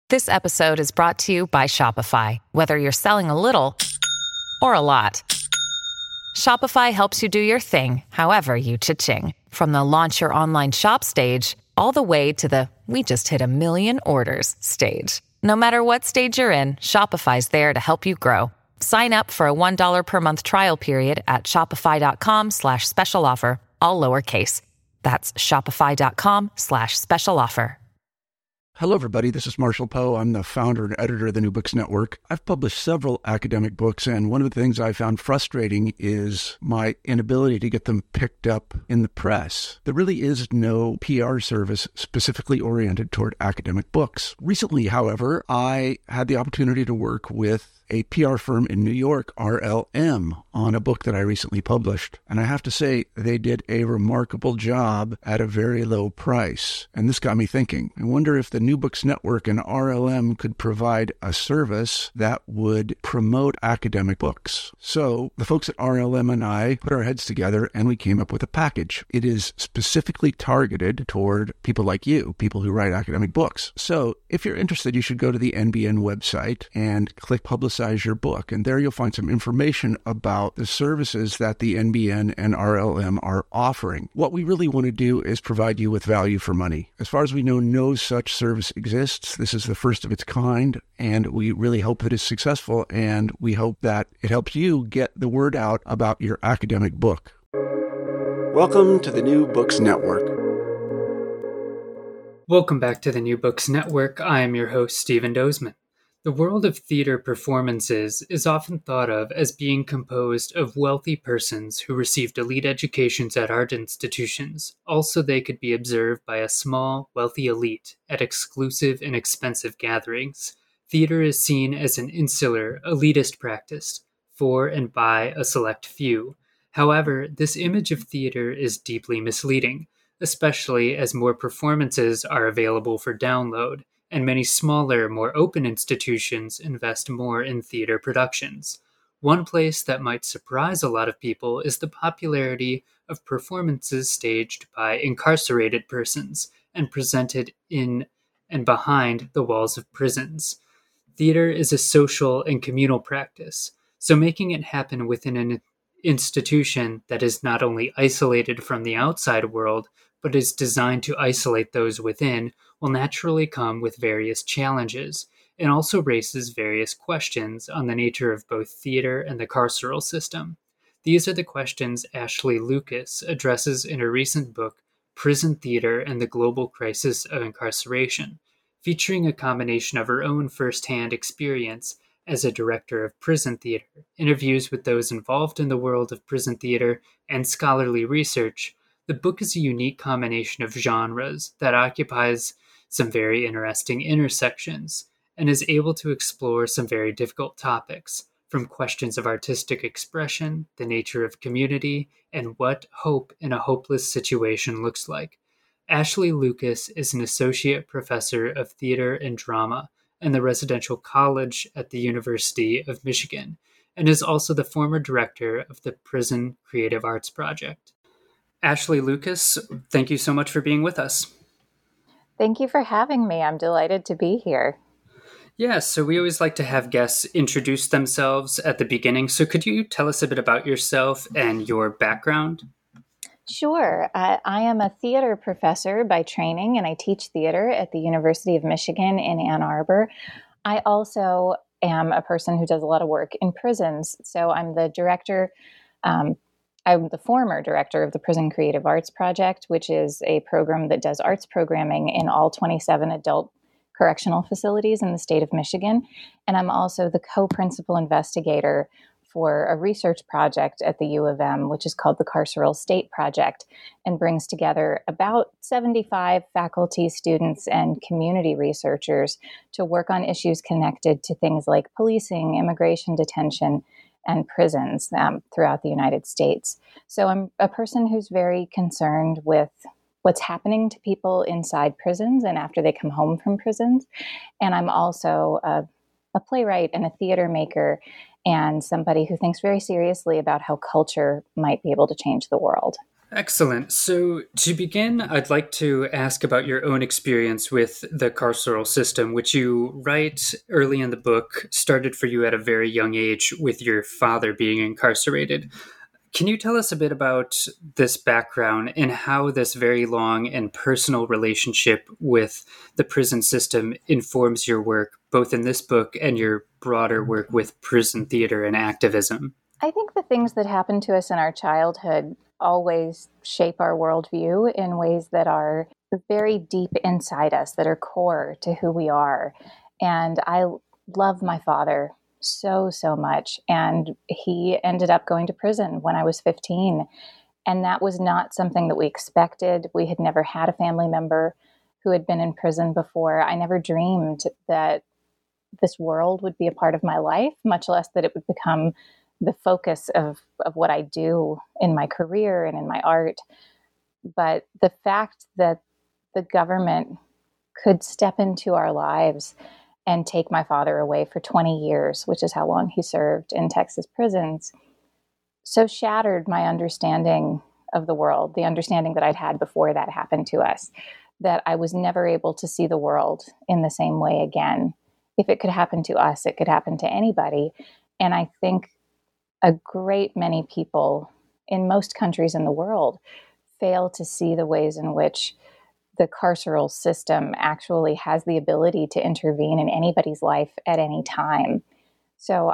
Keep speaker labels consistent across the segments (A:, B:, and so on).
A: This episode is brought to you by Shopify. Whether you're selling a little or a lot, Shopify helps you do your thing, however you cha-ching. From the launch your online shop stage, all the way to the we just hit 1 million orders stage. No matter what stage you're in, Shopify's there to help you grow. Sign up for a $1 per month trial period at shopify.com/special offer, all lowercase. That's shopify.com/special offer.
B: Hello, everybody. This is Marshall Poe. I'm the founder and editor of the New Books Network. I've published several academic books, and one of the things I found frustrating is my inability to get them picked up in the press. There really is no PR service specifically oriented toward academic books. Recently, however, I had the opportunity to work with a PR firm in New York, RLM, on a book that I recently published. And I have to say, they did a remarkable job at a very low price. And this got me thinking. I wonder if the New Books Network and RLM could provide a service that would promote academic books. So the folks at RLM and I put our heads together and we came up with a package. It is specifically targeted toward people like you, people who write academic books. So if you're interested, you should go to the NBN website and click Publicize Your Book. And there you'll find some information about the services that the NBN and RLM are offering. What we really want to do is provide you with value for money. As far as we know, no such service exists. This is the first of its kind, and we really hope that it's successful, and we hope that it helps you get the word out about your academic book. Welcome to the New Books Network.
C: Welcome back to the New Books Network. I am your host, Stephen Dozeman. The world of theater performances is often thought of as being composed of wealthy persons who received elite educations at art institutions. Also, they could be observed by a small, wealthy elite at exclusive and expensive gatherings. Theater is seen as an insular, elitist practice for and by a select few. However, this image of theater is deeply misleading, especially as more performances are available for download, and many smaller, more open institutions invest more in theater productions. One place that might surprise a lot of people is the popularity of performances staged by incarcerated persons and presented in and behind the walls of prisons. Theater is a social and communal practice, so making it happen within an institution that is not only isolated from the outside world, but is designed to isolate those within, will naturally come with various challenges, and also raises various questions on the nature of both theater and the carceral system. These are the questions Ashley Lucas addresses in her recent book, Prison Theater and the Global Crisis of Incarceration, featuring a combination of her own first-hand experience as a director of prison theater, interviews with those involved in the world of prison theater, and scholarly research. The book is a unique combination of genres that occupies some very interesting intersections and is able to explore some very difficult topics, from questions of artistic expression, the nature of community, and what hope in a hopeless situation looks like. Ashley Lucas is an associate professor of theater and drama in the residential college at the University of Michigan, and is also the former director of the Prison Creative Arts Project. Ashley Lucas, thank you so much for being with us.
D: Thank you for having me. I'm delighted to be here.
C: Yeah, so we always like to have guests introduce themselves at the beginning. So could you tell us a bit about yourself and your background?
D: Sure. I am a theater professor by training, and I teach theater at the University of Michigan in Ann Arbor. I also am a person who does a lot of work in prisons. So I'm the director, I'm the former director of the Prison Creative Arts Project, which is a program that does arts programming in all 27 adult correctional facilities in the state of Michigan. And I'm also the co-principal investigator for a research project at the U of M, which is called the Carceral State Project, and brings together about 75 faculty, students, and community researchers to work on issues connected to things like policing, immigration detention, and prisons throughout the United States. So I'm a person who's very concerned with what's happening to people inside prisons and after they come home from prisons. And I'm also a playwright and a theater maker and somebody who thinks very seriously about how culture might be able to change the world.
C: Excellent. So, to begin, I'd like to ask about your own experience with the carceral system, which you write early in the book started for you at a very young age with your father being incarcerated. Can you tell us a bit about this background and how this very long and personal relationship with the prison system informs your work, both in this book and your broader work with prison theater and activism?
D: I think the things that happen to us in our childhood always shape our worldview in ways that are very deep inside us, that are core to who we are. And I love my father so, so much. And he ended up going to prison when I was 15. And that was not something that we expected. We had never had a family member who had been in prison before. I never dreamed that this world would be a part of my life, much less that it would become the focus of what I do in my career and in my art. But the fact that the government could step into our lives and take my father away for 20 years, which is how long he served in Texas prisons, so shattered my understanding of the world, the understanding that I'd had before that happened to us, that I was never able to see the world in the same way again. If it could happen to us, it could happen to anybody. And I think a great many people in most countries in the world fail to see the ways in which the carceral system actually has the ability to intervene in anybody's life at any time. So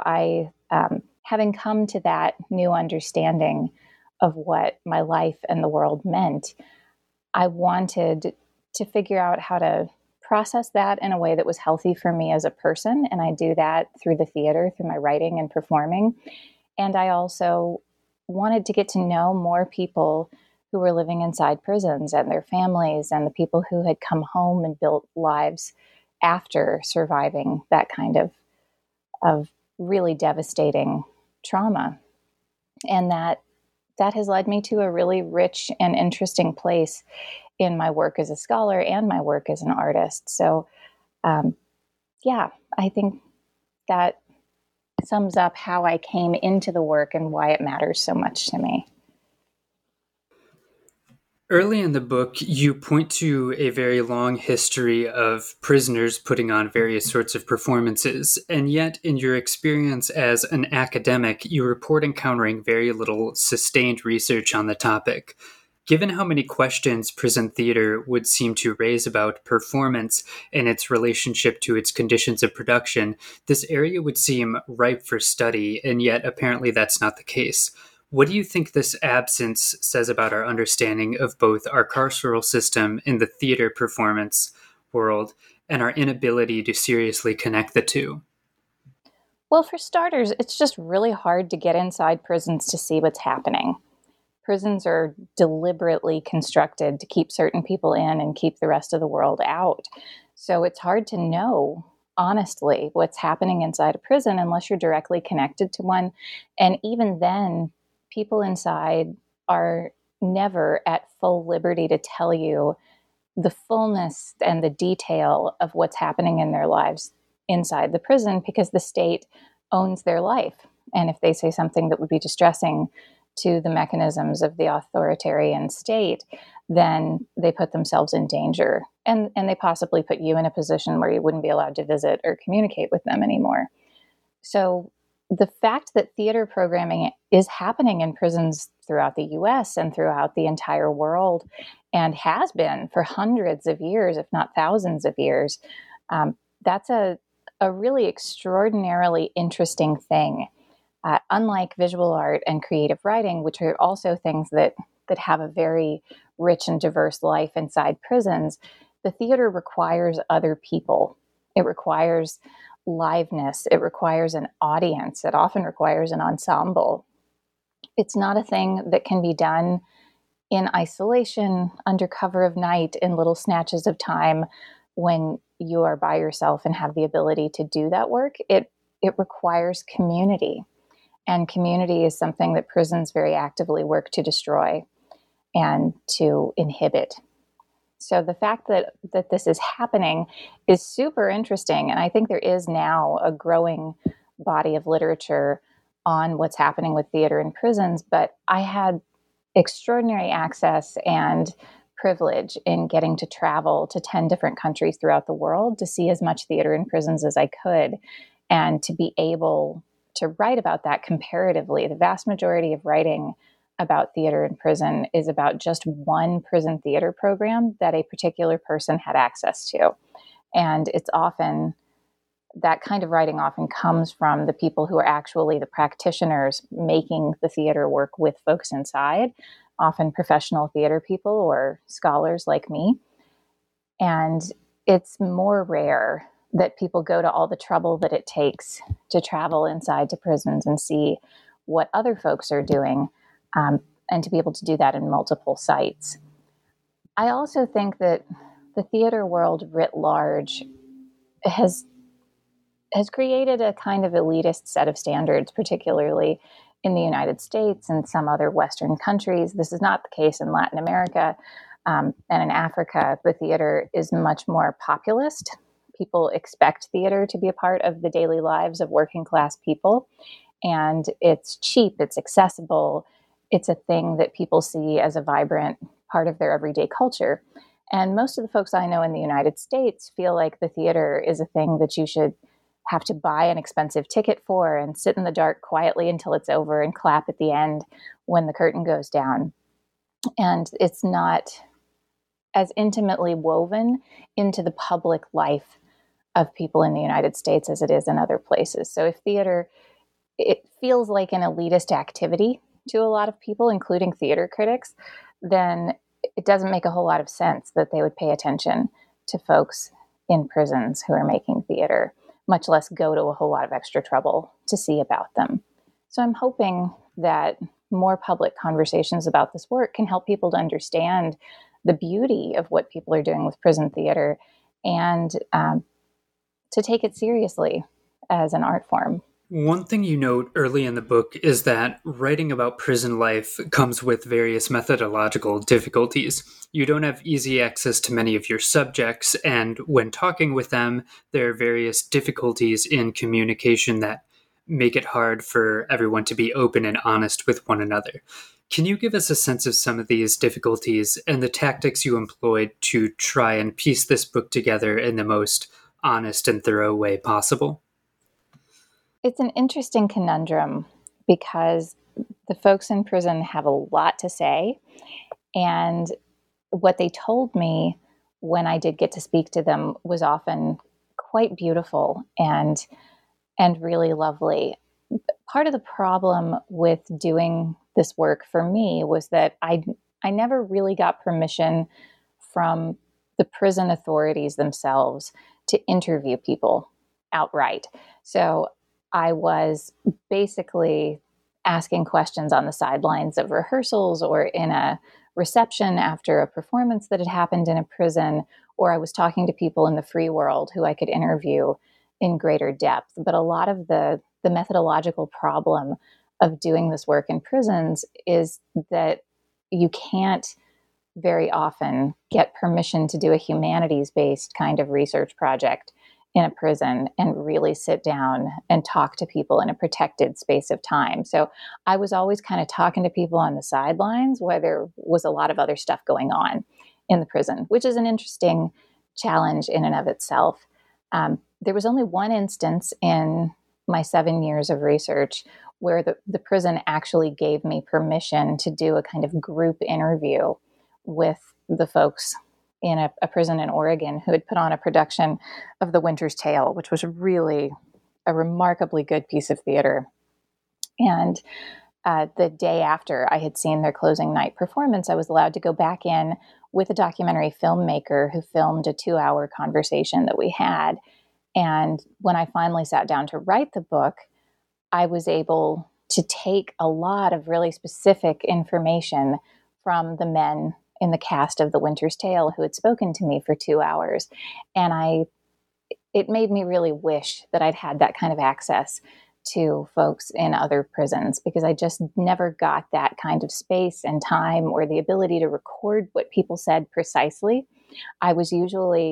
D: having come to that new understanding of what my life and the world meant, I wanted to figure out how to process that in a way that was healthy for me as a person. And I do that through the theater, through my writing and performing. And I also wanted to get to know more people who were living inside prisons and their families and the people who had come home and built lives after surviving that kind of really devastating trauma. And that has led me to a really rich and interesting place in my work as a scholar and my work as an artist. So, I think that sums up how I came into the work and why it matters so much to me.
C: Early in the book, you point to a very long history of prisoners putting on various sorts of performances, and yet in your experience as an academic, you report encountering very little sustained research on the topic. Given how many questions prison theater would seem to raise about performance and its relationship to its conditions of production, this area would seem ripe for study, and yet apparently that's not the case. What do you think this absence says about our understanding of both our carceral system and the theater performance world, and our inability to seriously connect the two?
D: Well, for starters, it's just really hard to get inside prisons to see what's happening. Prisons are deliberately constructed to keep certain people in and keep the rest of the world out. So it's hard to know, honestly, what's happening inside a prison unless you're directly connected to one. And even then, people inside are never at full liberty to tell you the fullness and the detail of what's happening in their lives inside the prison because the state owns their life. And if they say something that would be distressing to the mechanisms of the authoritarian state, then they put themselves in danger. And they possibly put you in a position where you wouldn't be allowed to visit or communicate with them anymore. So the fact that theater programming is happening in prisons throughout the US and throughout the entire world, and has been for hundreds of years, if not thousands of years, that's a really extraordinarily interesting thing. Unlike visual art and creative writing, which are also things that have a very rich and diverse life inside prisons, the theater requires other people. It requires liveness. It requires an audience. It often requires an ensemble. It's not a thing that can be done in isolation, under cover of night, in little snatches of time when you are by yourself and have the ability to do that work. It requires community. And community is something that prisons very actively work to destroy and to inhibit. So the fact that this is happening is super interesting. And I think there is now a growing body of literature on what's happening with theater in prisons. But I had extraordinary access and privilege in getting to travel to 10 different countries throughout the world to see as much theater in prisons as I could, and to be able to write about that comparatively. The vast majority of writing about theater in prison is about just one prison theater program that a particular person had access to. And it's often, that kind of writing often comes from the people who are actually the practitioners making the theater work with folks inside, often professional theater people or scholars like me. And it's more rare that people go to all the trouble that it takes to travel inside to prisons and see what other folks are doing, and to be able to do that in multiple sites. I also think that the theater world writ large has created a kind of elitist set of standards, particularly in the United States and some other Western countries. This is not the case in Latin America, and in Africa. The theater is much more populist. People expect theater to be a part of the daily lives of working class people, and it's cheap, it's accessible, it's a thing that people see as a vibrant part of their everyday culture. And most of the folks I know in the United States feel like the theater is a thing that you should have to buy an expensive ticket for and sit in the dark quietly until it's over and clap at the end when the curtain goes down. And it's not as intimately woven into the public life of people in the United States as it is in other places. So if theater, it feels like an elitist activity to a lot of people, including theater critics, then it doesn't make a whole lot of sense that they would pay attention to folks in prisons who are making theater, much less go to a whole lot of extra trouble to see about them. So I'm hoping that more public conversations about this work can help people to understand the beauty of what people are doing with prison theater, and to take it seriously as an art form.
C: One thing you note early in the book is that writing about prison life comes with various methodological difficulties. You don't have easy access to many of your subjects, and when talking with them, there are various difficulties in communication that make it hard for everyone to be open and honest with one another. Can you give us a sense of some of these difficulties and the tactics you employed to try and piece this book together in the most honest and thorough way possible?
D: It's an interesting conundrum because the folks in prison have a lot to say. And what they told me when I did get to speak to them was often quite beautiful and really lovely. Part of the problem with doing this work for me was that I never really got permission from the prison authorities themselves to interview people outright. So I was basically asking questions on the sidelines of rehearsals or in a reception after a performance that had happened in a prison, or I was talking to people in the free world who I could interview in greater depth. But a lot of the methodological problem of doing this work in prisons is that you can't very often get permission to do a humanities-based kind of research project in a prison and really sit down and talk to people in a protected space of time. So I was always kind of talking to people on the sidelines where there was a lot of other stuff going on in the prison, which is an interesting challenge in and of itself. There was only one instance in my 7 years of research where the prison actually gave me permission to do a kind of group interview with the folks in a prison in Oregon who had put on a production of The Winter's Tale, which was really a remarkably good piece of theater. And the day after I had seen their closing night performance, I was allowed to go back in with a documentary filmmaker who filmed a 2-hour conversation that we had. And when I finally sat down to write the book, I was able to take a lot of really specific information from the men in the cast of The Winter's Tale who had spoken to me for 2 hours. And it made me really wish that I'd had that kind of access to folks in other prisons, because I just never got that kind of space and time or the ability to record what people said precisely. I was usually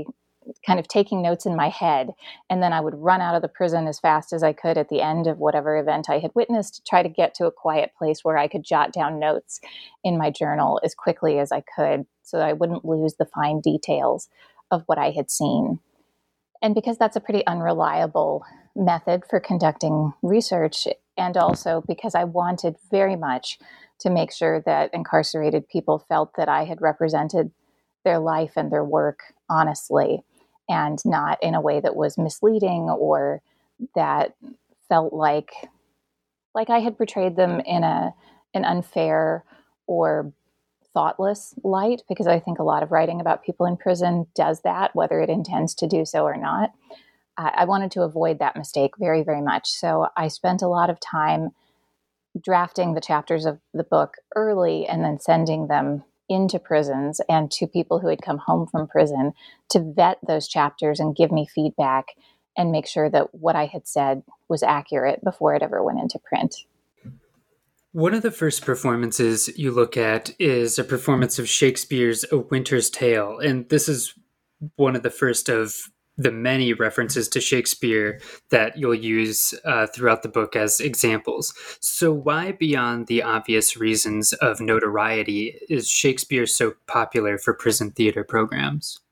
D: kind of taking notes in my head. And then I would run out of the prison as fast as I could at the end of whatever event I had witnessed to try to get to a quiet place where I could jot down notes in my journal as quickly as I could so that I wouldn't lose the fine details of what I had seen. And because that's a pretty unreliable method for conducting research, and also because I wanted very much to make sure that incarcerated people felt that I had represented their life and their work honestly and not in a way that was misleading or that felt like I had portrayed them in an unfair or thoughtless light, because I think a lot of writing about people in prison does that, whether it intends to do so or not. I wanted to avoid that mistake very, very much. So I spent a lot of time drafting the chapters of the book early and then sending them into prisons and to people who had come home from prison to vet those chapters and give me feedback and make sure that what I had said was accurate before it ever went into print.
C: One of the first performances you look at is a performance of Shakespeare's A Winter's Tale, and this is one of the first of the many references to Shakespeare that you'll use throughout the book as examples. So why, beyond the obvious reasons of notoriety, is Shakespeare so popular for prison theater programs?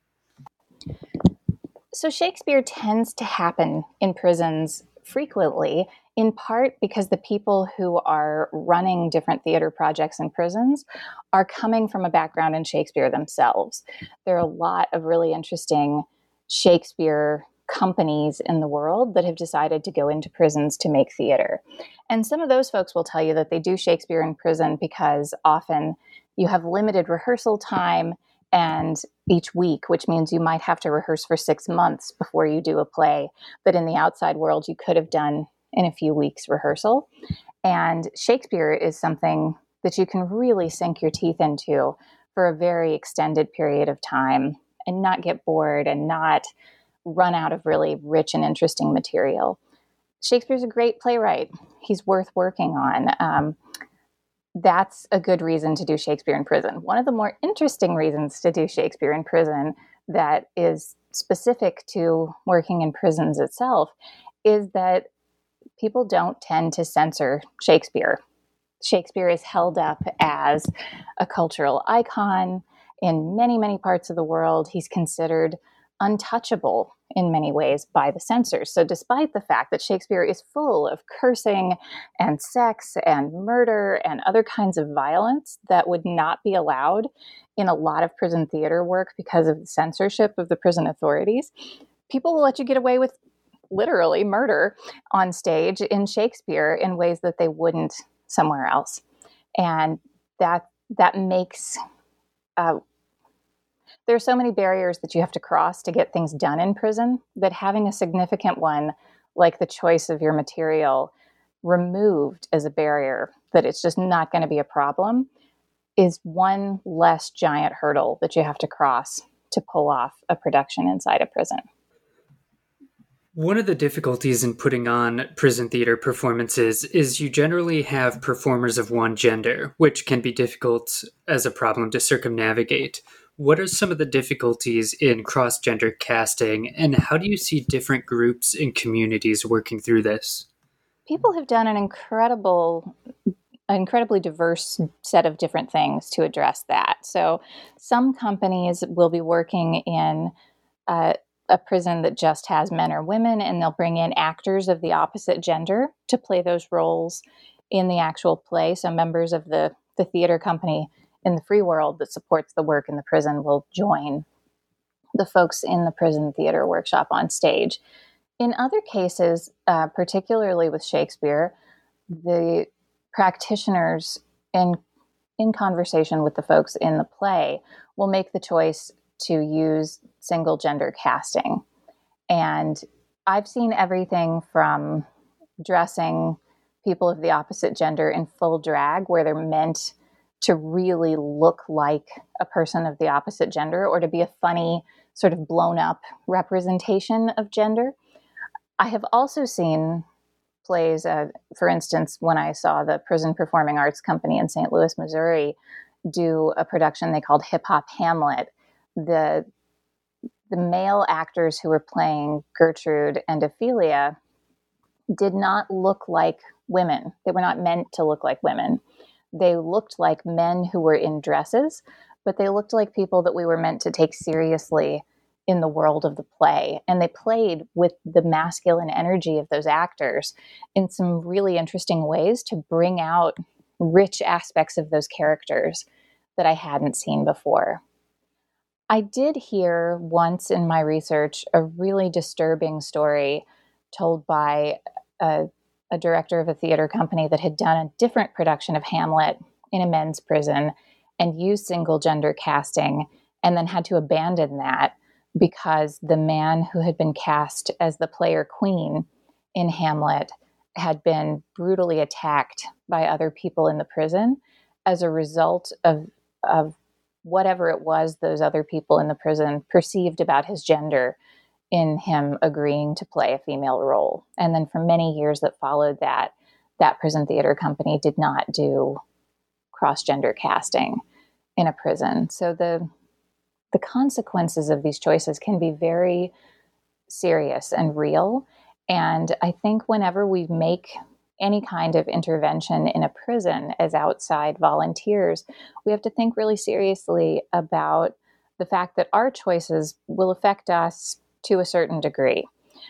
D: So Shakespeare tends to happen in prisons frequently, in part because the people who are running different theater projects in prisons are coming from a background in Shakespeare themselves. There are a lot of really interesting Shakespeare companies in the world that have decided to go into prisons to make theater. And some of those folks will tell you that they do Shakespeare in prison because often you have limited rehearsal time and each week, which means you might have to rehearse for 6 months before you do a play that in the outside world you could have done in a few weeks rehearsal. And Shakespeare is something that you can really sink your teeth into for a very extended period of time and not get bored and not run out of really rich and interesting material. Shakespeare's a great playwright. He's worth working on. That's a good reason to do Shakespeare in prison. One of the more interesting reasons to do Shakespeare in prison that is specific to working in prisons itself is that people don't tend to censor Shakespeare. Shakespeare is held up as a cultural icon in many, many parts of the world. He's considered untouchable in many ways by the censors. So despite the fact that Shakespeare is full of cursing and sex and murder and other kinds of violence that would not be allowed in a lot of prison theater work because of the censorship of the prison authorities, people will let you get away with literally murder on stage in Shakespeare in ways that they wouldn't somewhere else. And that makes there are so many barriers that you have to cross to get things done in prison that having a significant one, like the choice of your material, removed as a barrier, that it's just not going to be a problem, is one less giant hurdle that you have to cross to pull off a production inside a prison.
C: One of the difficulties in putting on prison theater performances is you generally have performers of one gender, which can be difficult as a problem to circumnavigate. What are some of the difficulties in cross-gender casting, and how do you see different groups and communities working through this?
D: People have done an incredibly diverse set of different things to address that. So some companies will be working in a prison that just has men or women, and they'll bring in actors of the opposite gender to play those roles in the actual play. So members of the theater company in the free world that supports the work in the prison will join the folks in the prison theater workshop on stage. In other cases, particularly with Shakespeare, the practitioners in conversation with the folks in the play will make the choice to use single gender casting. And I've seen everything from dressing people of the opposite gender in full drag, where they're meant to really look like a person of the opposite gender or to be a funny, sort of blown up representation of gender. I have also seen plays, for instance, when I saw the Prison Performing Arts Company in St. Louis, Missouri, do a production they called Hip Hop Hamlet. The the male actors who were playing Gertrude and Ophelia did not look like women. They were not meant to look like women. They looked like men who were in dresses, but they looked like people that we were meant to take seriously in the world of the play. And they played with the masculine energy of those actors in some really interesting ways to bring out rich aspects of those characters that I hadn't seen before. I did hear once in my research a really disturbing story told by a director of a theater company that had done a different production of Hamlet in a men's prison and used single gender casting, and then had to abandon that because the man who had been cast as the player Queen in Hamlet had been brutally attacked by other people in the prison as a result of whatever it was those other people in the prison perceived about his gender in him agreeing to play a female role. And then for many years that followed that prison theater company did not do cross-gender casting in a prison. So the consequences of these choices can be very serious and real. And I think whenever we make any kind of intervention in a prison as outside volunteers, we have to think really seriously about the fact that our choices will affect us to a certain degree.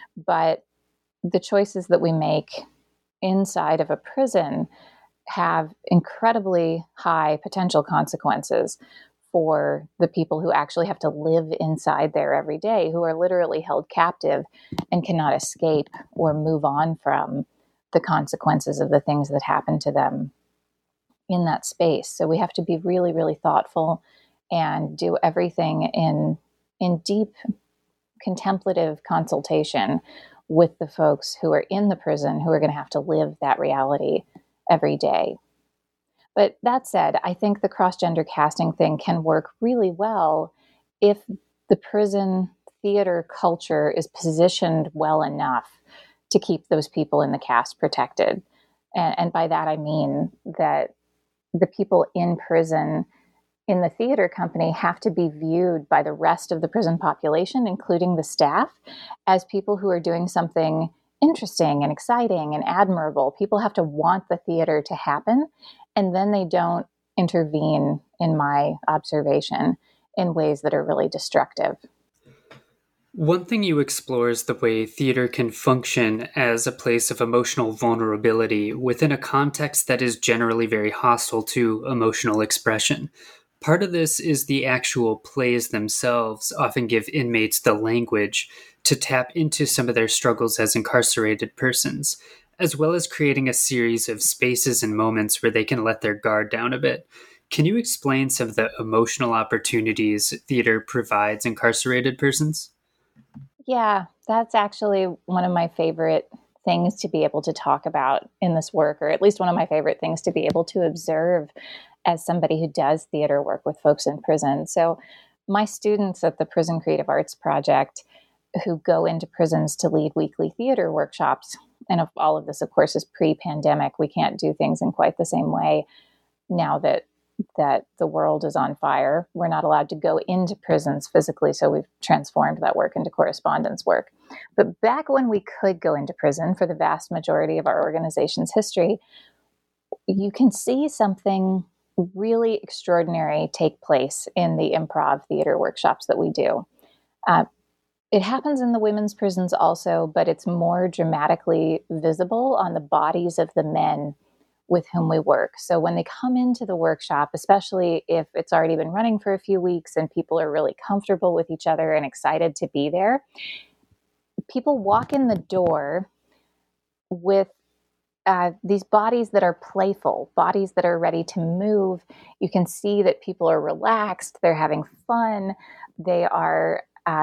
D: But the choices that we make inside of a prison have incredibly high potential consequences for the people who actually have to live inside there every day, who are literally held captive and cannot escape or move on from the consequences of the things that happen to them in that space. So we have to be really, really thoughtful and do everything in deep contemplative consultation with the folks who are in the prison, who are going to have to live that reality every day. But that said, I think the cross-gender casting thing can work really well if the prison theater culture is positioned well enough to keep those people in the cast protected. And by that, I mean that the people in prison in the theater company have to be viewed by the rest of the prison population, including the staff, as people who are doing something interesting and exciting and admirable. People have to want the theater to happen, and then they don't intervene, in my observation, in ways that are really destructive.
C: One thing you explore is the way theater can function as a place of emotional vulnerability within a context that is generally very hostile to emotional expression. Part of this is the actual plays themselves often give inmates the language to tap into some of their struggles as incarcerated persons, as well as creating a series of spaces and moments where they can let their guard down a bit. Can you explain some of the emotional opportunities theater provides incarcerated persons?
D: Yeah, that's actually one of my favorite things to be able to talk about in this work, or at least one of my favorite things to be able to observe as somebody who does theater work with folks in prison. So my students at the Prison Creative Arts Project who go into prisons to lead weekly theater workshops, and all of this, of course, is pre-pandemic. We can't do things in quite the same way now that the world is on fire. We're not allowed to go into prisons physically, so we've transformed that work into correspondence work. But back when we could go into prison for the vast majority of our organization's history, you can see something really extraordinary take place in the improv theater workshops that we do. It happens in the women's prisons also, but it's more dramatically visible on the bodies of the men with whom we work. So when they come into the workshop, especially if it's already been running for a few weeks and people are really comfortable with each other and excited to be there, people walk in the door with these bodies that are playful, bodies that are ready to move. You can see that people are relaxed, they're having fun, they're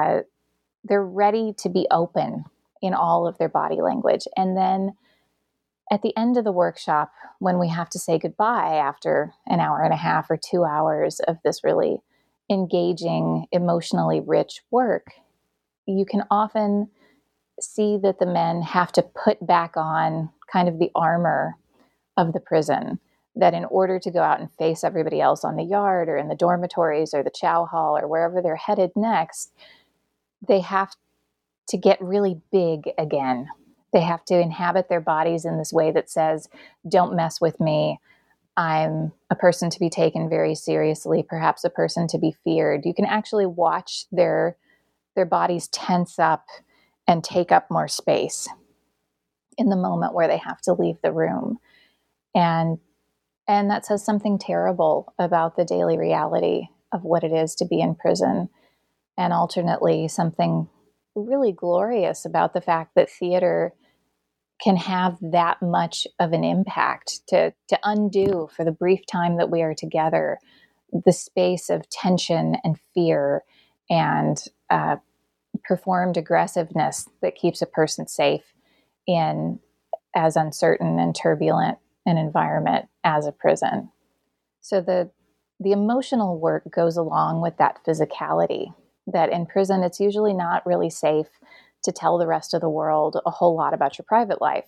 D: ready to be open in all of their body language. And then at the end of the workshop, when we have to say goodbye after an hour and a half or 2 hours of this really engaging, emotionally rich work, you can often see that the men have to put back on kind of the armor of the prison, that in order to go out and face everybody else on the yard or in the dormitories or the chow hall or wherever they're headed next, they have to get really big again. They have to inhabit their bodies in this way that says, don't mess with me. I'm a person to be taken very seriously, perhaps a person to be feared. You can actually watch their bodies tense up and take up more space in the moment where they have to leave the room. And that says something terrible about the daily reality of what it is to be in prison, and alternately something really glorious about the fact that theater can have that much of an impact to undo, for the brief time that we are together, the space of tension and fear and performed aggressiveness that keeps a person safe in as uncertain and turbulent an environment as a prison. So the emotional work goes along with that physicality, that in prison it's usually not really safe to tell the rest of the world a whole lot about your private life.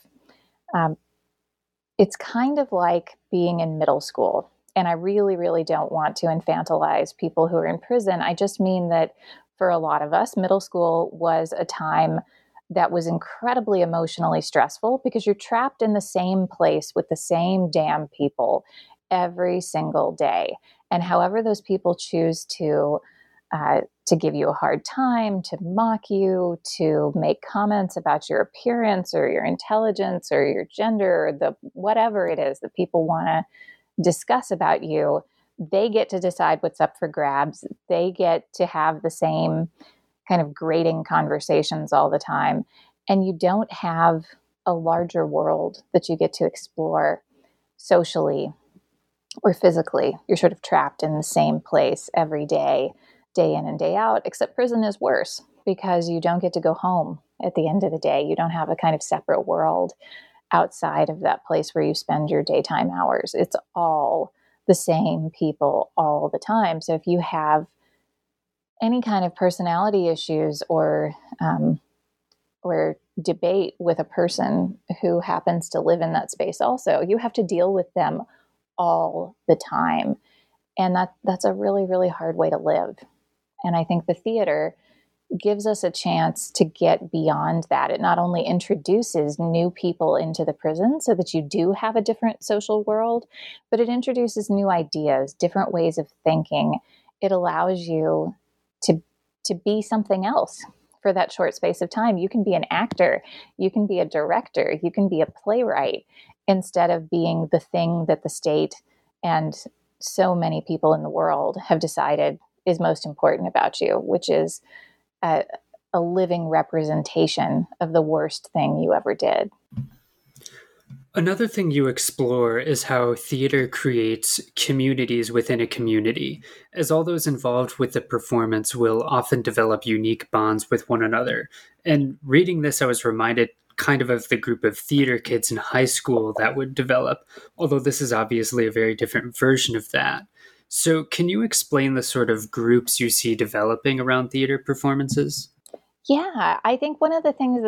D: It's kind of like being in middle school. And I really, really don't want to infantilize people who are in prison. I just mean that for a lot of us, middle school was a time that was incredibly emotionally stressful because you're trapped in the same place with the same damn people every single day. And however those people choose to give you a hard time, to mock you, to make comments about your appearance or your intelligence or your gender or the whatever it is that people want to discuss about you, they get to decide what's up for grabs. They get to have the same kind of grating conversations all the time. And you don't have a larger world that you get to explore socially or physically. You're sort of trapped in the same place every day, day in and day out, except prison is worse because you don't get to go home at the end of the day. You don't have a kind of separate world outside of that place where you spend your daytime hours. It's all the same people all the time. So if you have any kind of personality issues or debate with a person who happens to live in that space also, you have to deal with them all the time. And that's a really, really hard way to live. And I think the theater gives us a chance to get beyond that. It not only introduces new people into the prison so that you do have a different social world, but it introduces new ideas, different ways of thinking. It allows you to be something else for that short space of time. You can be an actor, you can be a director, you can be a playwright, instead of being the thing that the state and so many people in the world have decided is most important about you, which is a living representation of the worst thing you ever did.
C: Another thing you explore is how theater creates communities within a community, as all those involved with the performance will often develop unique bonds with one another. And reading this, I was reminded kind of the group of theater kids in high school that would develop, although this is obviously a very different version of that. So can you explain the sort of groups you see developing around theater performances?
D: Yeah, I think one of the things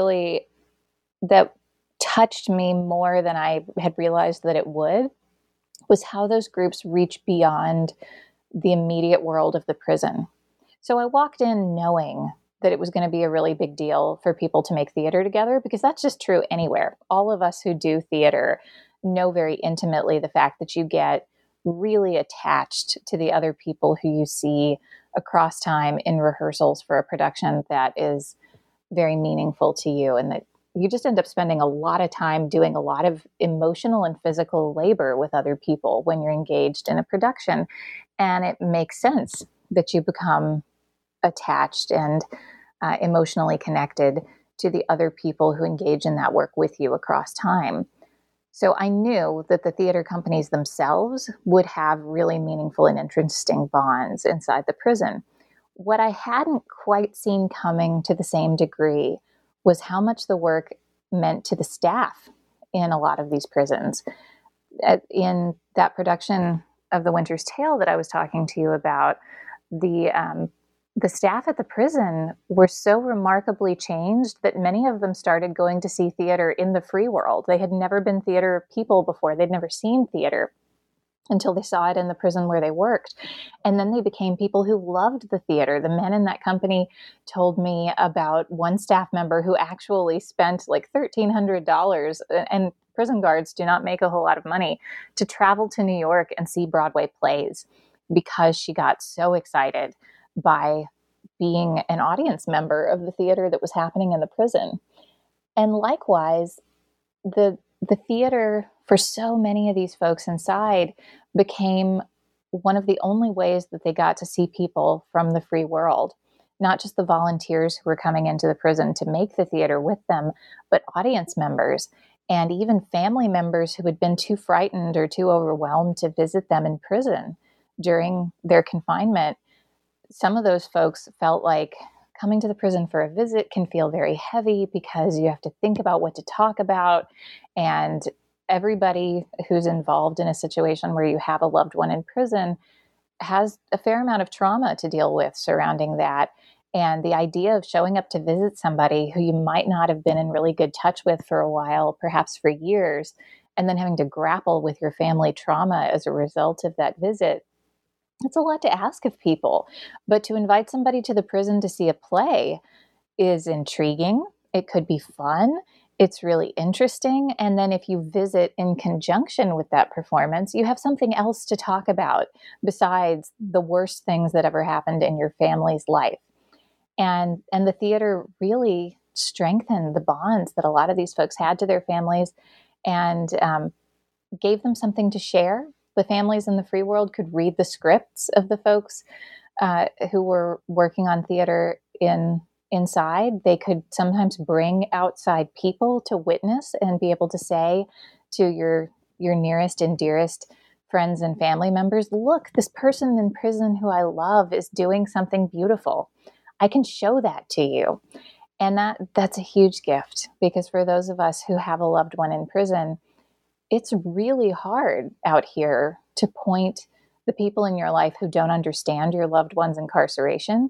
D: that touched me more than I had realized that it would was how those groups reach beyond the immediate world of the prison. So I walked in knowing that it was going to be a really big deal for people to make theater together, because that's just true anywhere. All of us who do theater know very intimately the fact that you get really attached to the other people who you see across time in rehearsals for a production that is very meaningful to you, and that you just end up spending a lot of time doing a lot of emotional and physical labor with other people when you're engaged in a production. And it makes sense that you become attached and emotionally connected to the other people who engage in that work with you across time. So I knew that the theater companies themselves would have really meaningful and interesting bonds inside the prison. What I hadn't quite seen coming to the same degree was how much the work meant to the staff in a lot of these prisons. In that production of The Winter's Tale that I was talking to you about, the staff at the prison were so remarkably changed that many of them started going to see theater in the free world. They had never been theater people before. They'd never seen theater. until they saw it in the prison where they worked. And then they became people who loved the theater. The men in that company told me about one staff member who actually spent like $1,300, and prison guards do not make a whole lot of money, to travel to New York and see Broadway plays because she got so excited by being an audience member of the theater that was happening in the prison. And likewise, the theater for so many of these folks inside became one of the only ways that they got to see people from the free world, not just the volunteers who were coming into the prison to make the theater with them, but audience members and even family members who had been too frightened or too overwhelmed to visit them in prison during their confinement. Some of those folks felt like coming to the prison for a visit can feel very heavy because you have to think about what to talk about. And everybody who's involved in a situation where you have a loved one in prison has a fair amount of trauma to deal with surrounding that. And the idea of showing up to visit somebody who you might not have been in really good touch with for a while, perhaps for years, and then having to grapple with your family trauma as a result of that visit, it's a lot to ask of people. But to invite somebody to the prison to see a play is intriguing. It could be fun. It's really interesting. And then if you visit in conjunction with that performance, you have something else to talk about besides the worst things that ever happened in your family's life. And the theater really strengthened the bonds that a lot of these folks had to their families and gave them something to share. The families in the free world could read the scripts of the folks who were working on theater inside. They could sometimes bring outside people to witness and be able to say to your nearest and dearest friends and family members, look, this person in prison who I love is doing something beautiful. I can show that to you. And that's a huge gift, because for those of us who have a loved one in prison, it's really hard out here to point the people in your life who don't understand your loved one's incarceration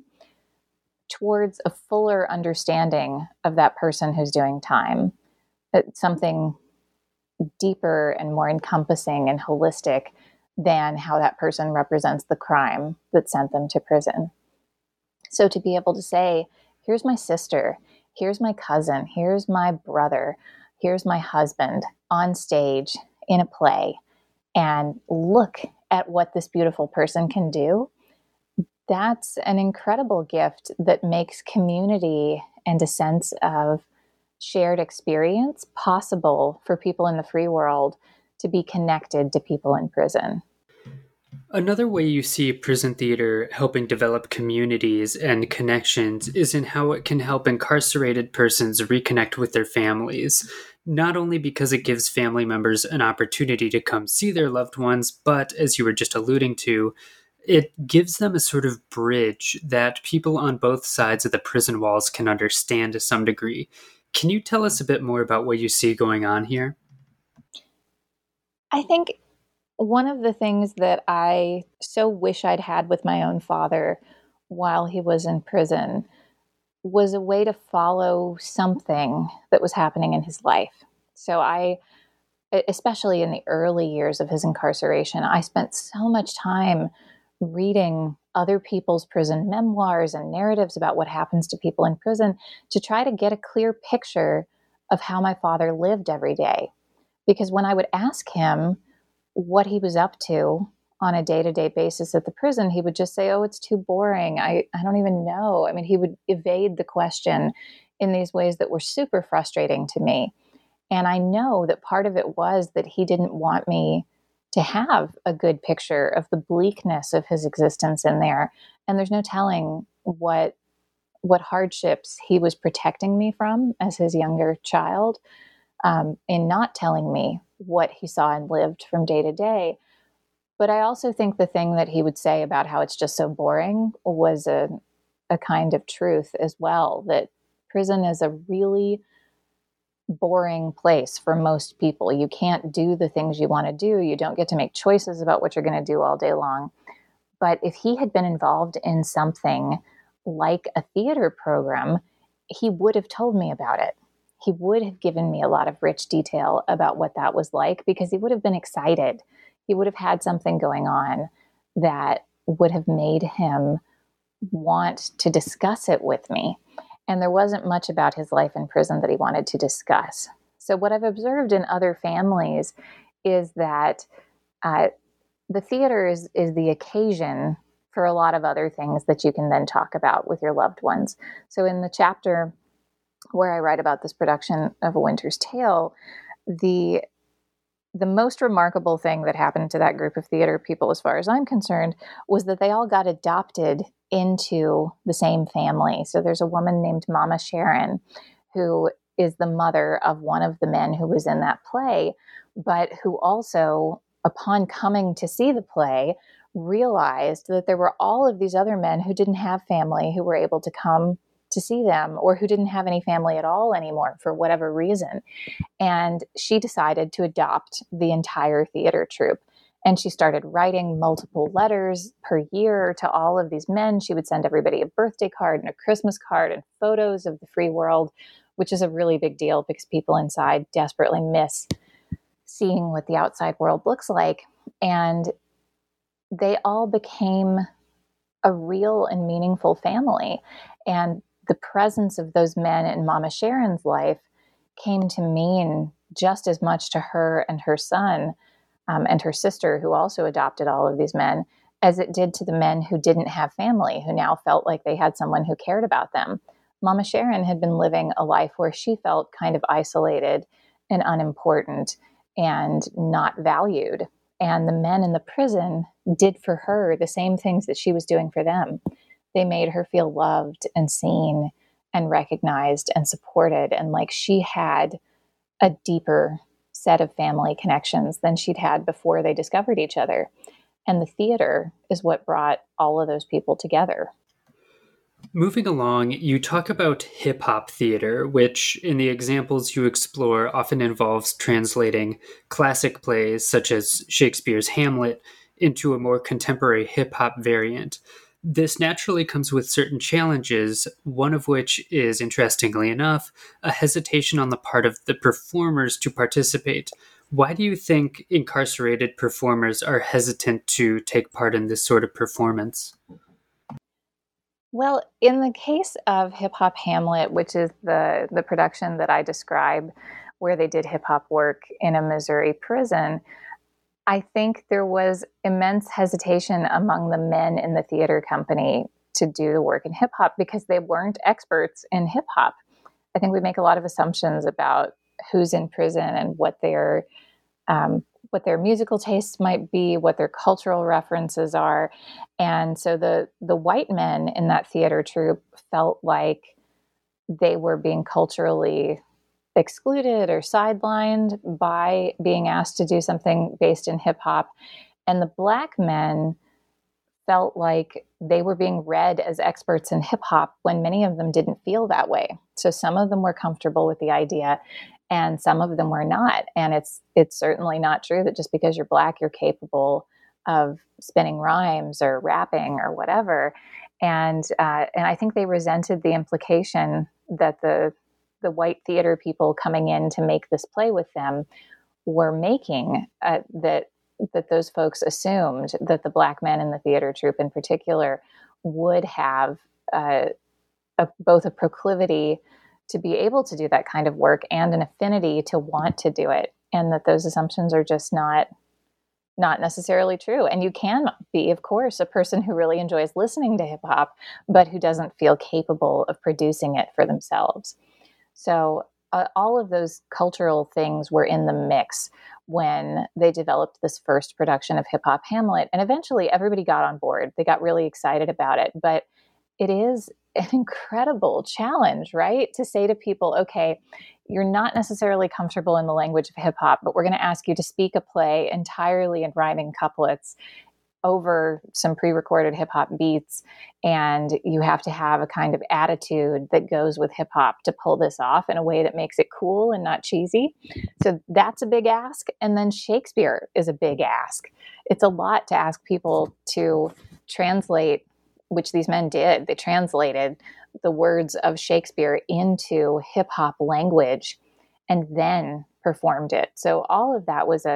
D: towards a fuller understanding of that person who's doing time. It's something deeper and more encompassing and holistic than how that person represents the crime that sent them to prison. So to be able to say, here's my sister, here's my cousin, here's my brother, here's my husband on stage in a play, and look at what this beautiful person can do, that's an incredible gift that makes community and a sense of shared experience possible for people in the free world to be connected to people in prison.
C: Another way you see prison theater helping develop communities and connections is in how it can help incarcerated persons reconnect with their families, not only because it gives family members an opportunity to come see their loved ones, but as you were just alluding to, it gives them a sort of bridge that people on both sides of the prison walls can understand to some degree. Can you tell us a bit more about what you see going on here?
D: I think one of the things that I so wish I'd had with my own father while he was in prison was a way to follow something that was happening in his life. So especially in the early years of his incarceration, I spent so much time reading other people's prison memoirs and narratives about what happens to people in prison to try to get a clear picture of how my father lived every day. Because when I would ask him what he was up to on a day-to-day basis at the prison, he would just say, oh, it's too boring. I don't even know. I mean, he would evade the question in these ways that were super frustrating to me. And I know that part of it was that he didn't want me to have a good picture of the bleakness of his existence in there. And there's no telling what hardships he was protecting me from as his younger child, in not telling me what he saw and lived from day to day. But I also think the thing that he would say about how it's just so boring was a kind of truth as well, that prison is a really boring place for most people. You can't do the things you want to do. You don't get to make choices about what you're going to do all day long. But if he had been involved in something like a theater program, he would have told me about it. He would have given me a lot of rich detail about what that was like, because he would have been excited. he would have had something going on that would have made him want to discuss it with me. And there wasn't much about his life in prison that he wanted to discuss. So what I've observed in other families is that the theater is the occasion for a lot of other things that you can then talk about with your loved ones. So in the chapter where I write about this production of A Winter's Tale, the most remarkable thing that happened to that group of theater people, as far as I'm concerned, was that they all got adopted into the same family. So there's a woman named Mama Sharon, who is the mother of one of the men who was in that play, but who also, upon coming to see the play, realized that there were all of these other men who didn't have family who were able to come to see them, or who didn't have any family at all anymore for whatever reason. And she decided to adopt the entire theater troupe. And she started writing multiple letters per year to all of these men. She would send everybody a birthday card and a Christmas card and photos of the free world, which is a really big deal because people inside desperately miss seeing what the outside world looks like. And they all became a real and meaningful family. And the presence of those men in Mama Sharon's life came to mean just as much to her and her son and her sister, who also adopted all of these men, as it did to the men who didn't have family, who now felt like they had someone who cared about them. Mama Sharon had been living a life where she felt kind of isolated and unimportant and not valued. And the men in the prison did for her the same things that she was doing for them. They made her feel loved and seen and recognized and supported, and like she had a deeper set of family connections than she'd had before they discovered each other. And the theater is what brought all of those people together.
C: Moving along, you talk about hip-hop theater, which, in the examples you explore, often involves translating classic plays, such as Shakespeare's Hamlet, into a more contemporary hip-hop variant. This naturally comes with certain challenges, one of which is, interestingly enough, a hesitation on the part of the performers to participate. Why do you think incarcerated performers are hesitant to take part in this sort of performance?
D: Well, in the case of Hip Hop Hamlet, which is the production that I describe, where they did hip hop work in a Missouri prison, I think there was immense hesitation among the men in the theater company to do the work in hip hop because they weren't experts in hip hop. I think we make a lot of assumptions about who's in prison and what their musical tastes might be, what their cultural references are. And so the white men in that theater troupe felt like they were being culturally excluded or sidelined by being asked to do something based in hip hop. And the black men felt like they were being read as experts in hip hop when many of them didn't feel that way. So some of them were comfortable with the idea and some of them were not. And it's certainly not true that just because you're black, you're capable of spinning rhymes or rapping or whatever. And I think they resented the implication that the white theater people coming in to make this play with them were making, that those folks assumed that the black men in the theater troupe in particular would have both a proclivity to be able to do that kind of work and an affinity to want to do it, and that those assumptions are just not necessarily true. And you can be, of course, a person who really enjoys listening to hip hop, but who doesn't feel capable of producing it for themselves. So all of those cultural things were in the mix when they developed this first production of Hip Hop Hamlet. And eventually everybody got on board. They got really excited about it. But it is an incredible challenge, right? To say to people, okay, you're not necessarily comfortable in the language of hip hop, but we're going to ask you to speak a play entirely in rhyming couplets over some pre-recorded hip hop beats. And you have to have a kind of attitude that goes with hip hop to pull this off in a way that makes it cool and not cheesy. So that's a big ask. And then Shakespeare is a big ask. It's a lot to ask people to translate, which these men did. They translated the words of Shakespeare into hip hop language and then performed it. So all of that was a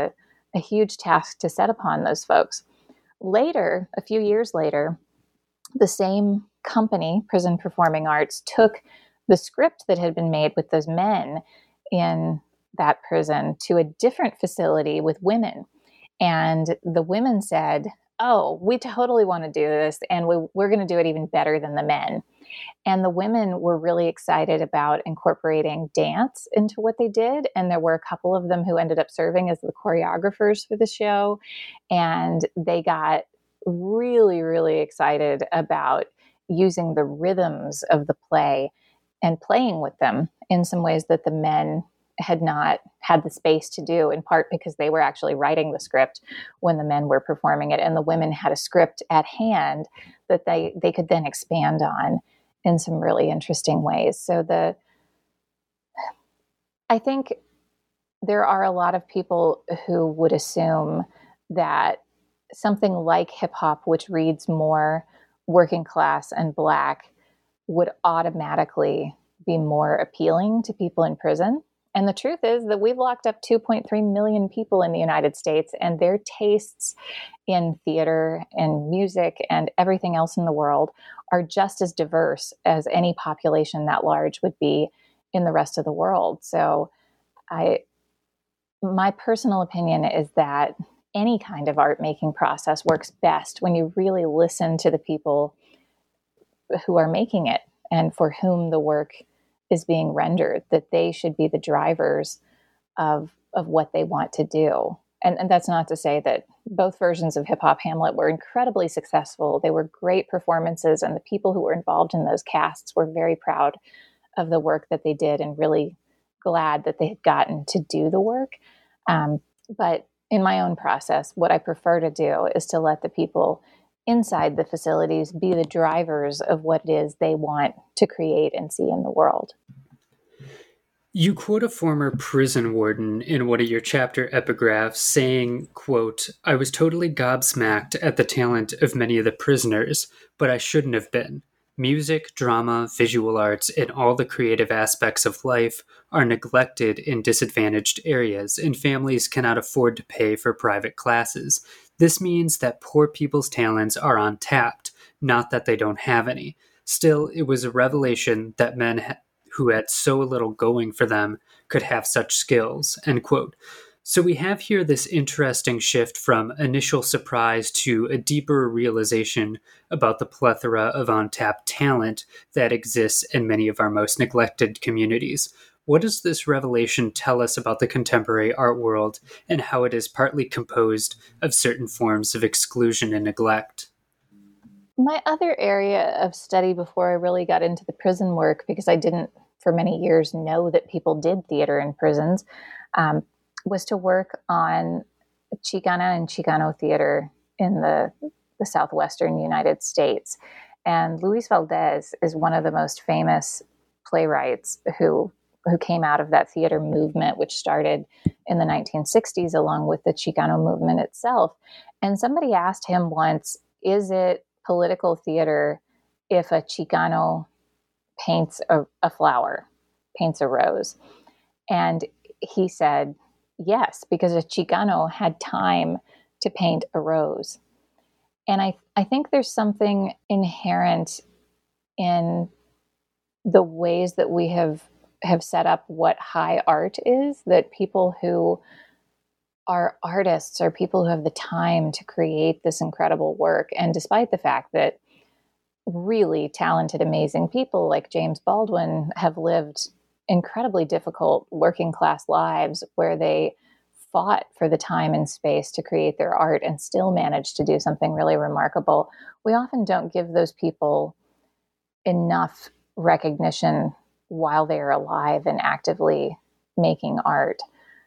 D: a huge task to set upon those folks. Later, a few years later, the same company, Prison Performing Arts, took the script that had been made with those men in that prison to a different facility with women. And the women said, "Oh, we totally want to do this, and we're going to do it even better than the men." And the women were really excited about incorporating dance into what they did. And there were a couple of them who ended up serving as the choreographers for the show. And they got really, really excited about using the rhythms of the play and playing with them in some ways that the men had not had the space to do, in part because they were actually writing the script when the men were performing it. And the women had a script at hand that they could then expand on in some really interesting ways. So I think there are a lot of people who would assume that something like hip hop, which reads more working class and Black, would automatically be more appealing to people in prison. And the truth is that we've locked up 2.3 million people in the United States, and their tastes in theater and music and everything else in the world are just as diverse as any population that large would be in the rest of the world. So my personal opinion is that any kind of art making process works best when you really listen to the people who are making it and for whom the work is being rendered, that they should be the drivers of what they want to do. And that's not to say that both versions of Hip Hop Hamlet were incredibly successful. They were great performances, and the people who were involved in those casts were very proud of the work that they did and really glad that they had gotten to do the work. But in my own process, what I prefer to do is to let the people inside the facilities be the drivers of what it is they want to create and see in the world.
C: You quote a former prison warden in one of your chapter epigraphs saying, quote, "I was totally gobsmacked at the talent of many of the prisoners, but I shouldn't have been. Music, drama, visual arts, and all the creative aspects of life are neglected in disadvantaged areas, and families cannot afford to pay for private classes. This means that poor people's talents are untapped, not that they don't have any. Still, it was a revelation that men who had so little going for them could have such skills," end quote. So we have here this interesting shift from initial surprise to a deeper realization about the plethora of untapped talent that exists in many of our most neglected communities. What does this revelation tell us about the contemporary art world and how it is partly composed of certain forms of exclusion and neglect?
D: My other area of study before I really got into the prison work, because I didn't for many years know that people did theater in prisons, was to work on Chicana and Chicano theater in the southwestern United States. And Luis Valdez is one of the most famous playwrights who came out of that theater movement, which started in the 1960s along with the Chicano movement itself. And somebody asked him once, is it political theater if a Chicano paints a flower, paints a rose? And he said, yes, because a Chicano had time to paint a rose. And I think there's something inherent in the ways that we have set up what high art is, that people who are artists are people who have the time to create this incredible work. And despite the fact that really talented, amazing people like James Baldwin have lived incredibly difficult working class lives where they fought for the time and space to create their art and still managed to do something really remarkable, we often don't give those people enough recognition while they are alive and actively making art.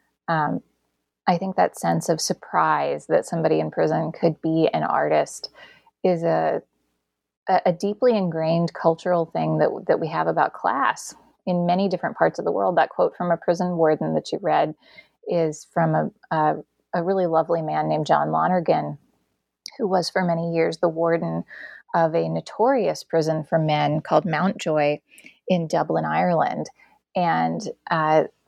D: I think that sense of surprise that somebody in prison could be an artist is a deeply ingrained cultural thing that we have about class in many different parts of the world. That quote from a prison warden that you read is from a really lovely man named John Lonergan, who was for many years the warden of a notorious prison for men called Mountjoy in Dublin, Ireland. And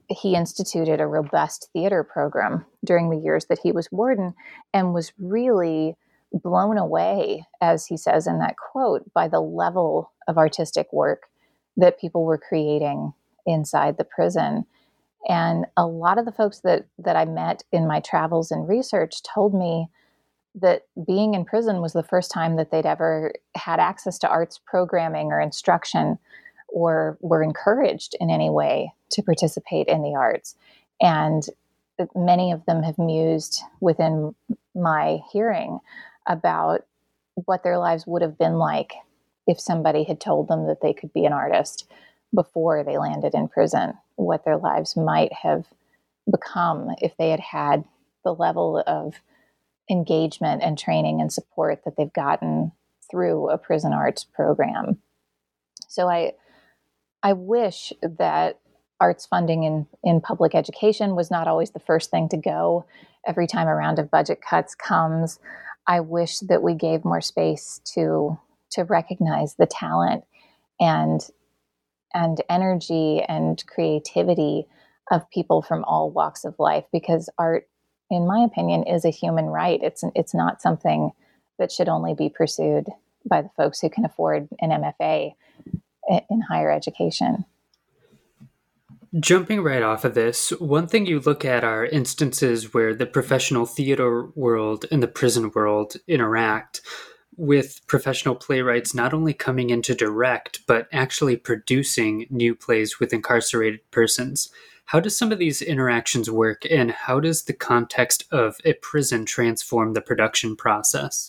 D: he instituted a robust theater program during the years that he was warden, and was really blown away, as he says in that quote, by the level of artistic work that people were creating inside the prison. And a lot of the folks that I met in my travels and research told me that being in prison was the first time that they'd ever had access to arts programming or instruction, or were encouraged in any way to participate in the arts. And many of them have mused within my hearing about what their lives would have been like if somebody had told them that they could be an artist before they landed in prison, what their lives might have become if they had had the level of engagement and training and support that they've gotten through a prison arts program. So I wish that arts funding in public education was not always the first thing to go every time a round of budget cuts comes. I wish that we gave more space to recognize the talent and energy and creativity of people from all walks of life, because art, in my opinion, is a human right. It's not something that should only be pursued by the folks who can afford an MFA in higher education.
C: Jumping right off of this, one thing you look at are instances where the professional theater world and the prison world interact, with professional playwrights not only coming in to direct, but actually producing new plays with incarcerated persons. How does some of these interactions work, and how does the context of a prison transform the production process?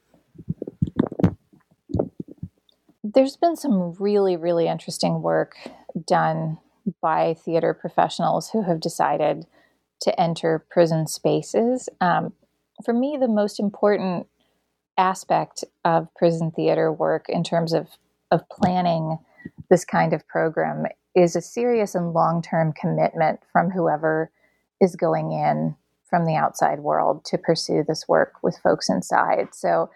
D: There's been some really, really interesting work done by theater professionals who have decided to enter prison spaces. For me, the most important aspect of prison theater work in terms of planning this kind of program is a serious and long-term commitment from whoever is going in from the outside world to pursue this work with folks inside. So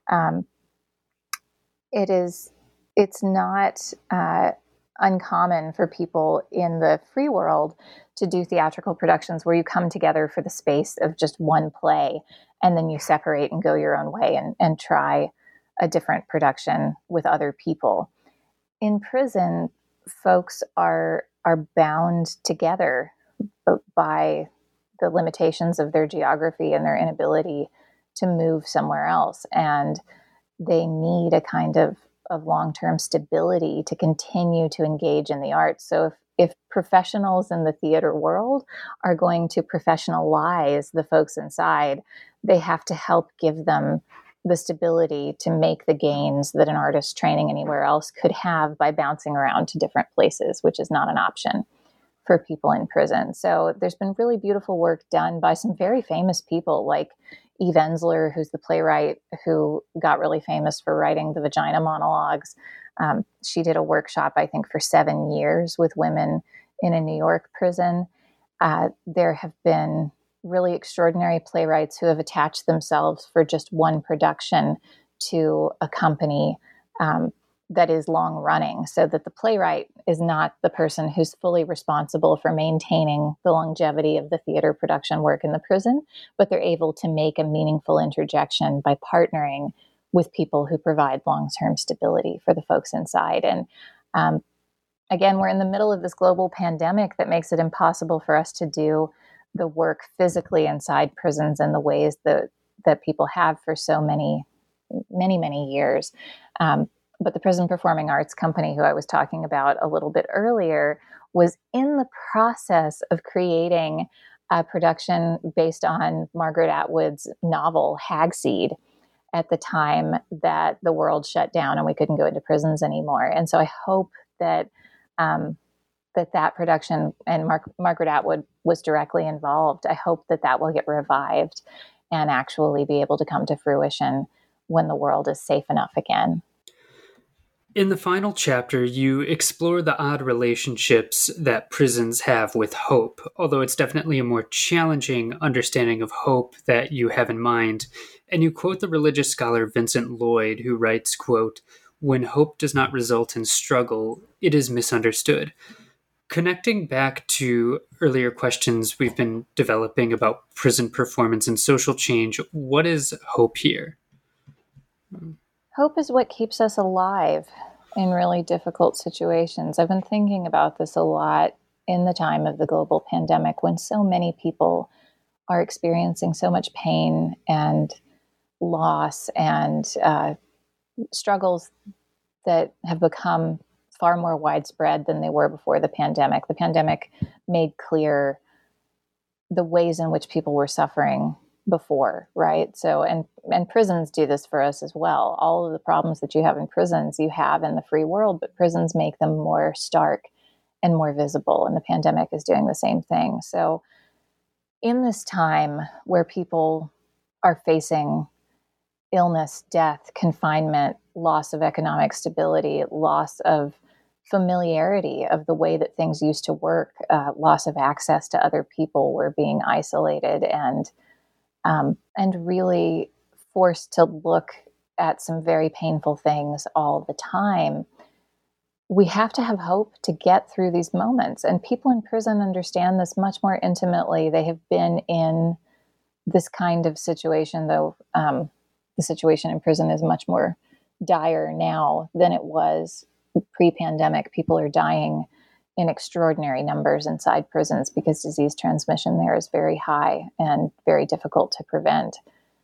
D: it's not uncommon for people in the free world to do theatrical productions where you come together for the space of just one play, and then you separate and go your own way and try a different production with other people. In prison, folks are bound together by the limitations of their geography and their inability to move somewhere else. And they need a kind of long-term stability to continue to engage in the arts. So if professionals in the theater world are going to professionalize the folks inside, they have to help give them the stability to make the gains that an artist training anywhere else could have by bouncing around to different places, which is not an option for people in prison. So there's been really beautiful work done by some very famous people, like Eve Ensler, who's the playwright who got really famous for writing the Vagina monologues. She did a workshop, I think, for 7 years with women in a New York prison. There have been really extraordinary playwrights who have attached themselves for just one production to a company that is long running, so that the playwright is not the person who's fully responsible for maintaining the longevity of the theater production work in the prison, but they're able to make a meaningful interjection by partnering with people who provide long-term stability for the folks inside. And again, we're in the middle of this global pandemic that makes it impossible for us to do the work physically inside prisons in the ways that people have for so many years. But the Prison Performing Arts Company, who I was talking about a little bit earlier, was in the process of creating a production based on Margaret Atwood's novel Hagseed at the time that the world shut down and we couldn't go into prisons anymore. And so I hope that that production, and Margaret Atwood was directly involved, I hope that will get revived and actually be able to come to fruition when the world is safe enough again.
C: In the final chapter, you explore the odd relationships that prisons have with hope, although it's definitely a more challenging understanding of hope that you have in mind. And you quote the religious scholar Vincent Lloyd, who writes, quote, "When hope does not result in struggle, it is misunderstood." Connecting back to earlier questions we've been developing about prison performance and social change, what is hope here?
D: Hope is what keeps us alive in really difficult situations. I've been thinking about this a lot in the time of the global pandemic when so many people are experiencing so much pain and loss and struggles that have become far more widespread than they were before the pandemic. The pandemic made clear the ways in which people were suffering before, right? So, and prisons do this for us as well. All of the problems that you have in prisons, you have in the free world, but prisons make them more stark and more visible. And the pandemic is doing the same thing. So, in this time where people are facing illness, death, confinement, loss of economic stability, loss of familiarity of the way that things used to work, loss of access to other people, we're being isolated and really forced to look at some very painful things all the time. We have to have hope to get through these moments. And people in prison understand this much more intimately. They have been in this kind of situation, though the situation in prison is much more dire now than it was pre-pandemic. People are dying in extraordinary numbers inside prisons because disease transmission there is very high and very difficult to prevent.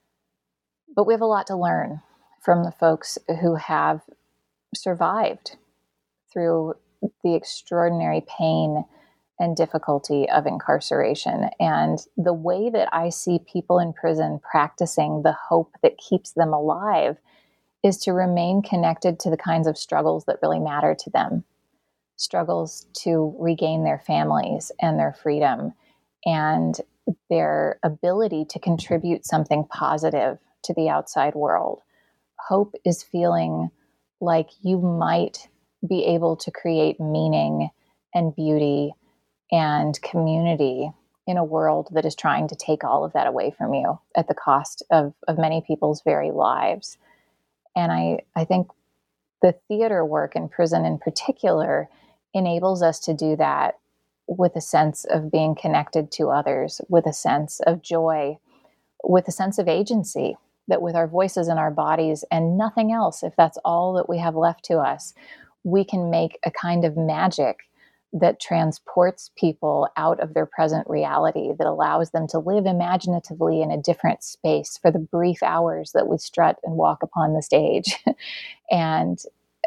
D: But we have a lot to learn from the folks who have survived through the extraordinary pain and difficulty of incarceration. And the way that I see people in prison practicing the hope that keeps them alive is to remain connected to the kinds of struggles that really matter to them. Struggles to regain their families and their freedom and their ability to contribute something positive to the outside world. Hope is feeling like you might be able to create meaning and beauty and community in a world that is trying to take all of that away from you at the cost of many people's very lives. And I think the theater work in prison in particular enables us to do that with a sense of being connected to others, with a sense of joy, with a sense of agency, that with our voices and our bodies and nothing else, if that's all that we have left to us, we can make a kind of magic that transports people out of their present reality, that allows them to live imaginatively in a different space for the brief hours that we strut and walk upon the stage. And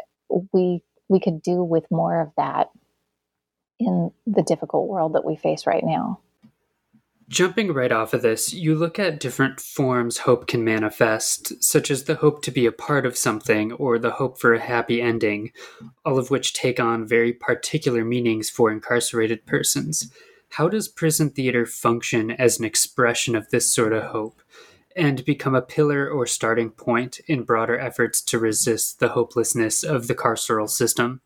D: we could do with more of that in the difficult world that we face right now.
C: Jumping right off of this, you look at different forms hope can manifest, such as the hope to be a part of something or the hope for a happy ending, all of which take on very particular meanings for incarcerated persons. How does prison theater function as an expression of this sort of hope and become a pillar or starting point in broader efforts to resist the hopelessness of the carceral system?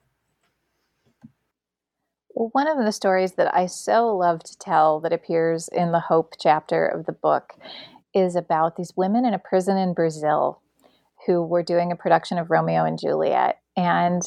D: One of the stories that I so love to tell that appears in the Hope chapter of the book is about these women in a prison in Brazil who were doing a production of Romeo and Juliet. And